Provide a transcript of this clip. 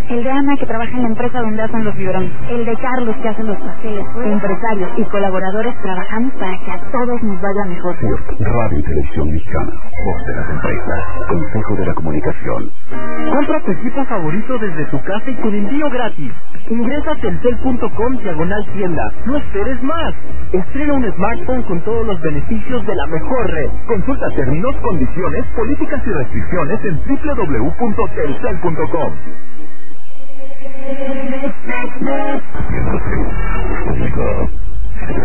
El de Ana, que trabaja en la empresa donde hacen los biberones. El de Carlos, que hace los pasteles. Empresarios y colaboradores trabajamos para que a todos nos vaya mejor. CIRT, Radio y Televisión Mexicana. Voz de las empresas. Consejo de la Comunicación. Compra tu equipo favorito desde tu casa y con envío gratis. Ingresa a telcel.com/tienda. No esperes más. Estrena un smartphone con todos los beneficios de la mejor red. Consulta términos, condiciones, políticas y restricciones en www.telcel.com.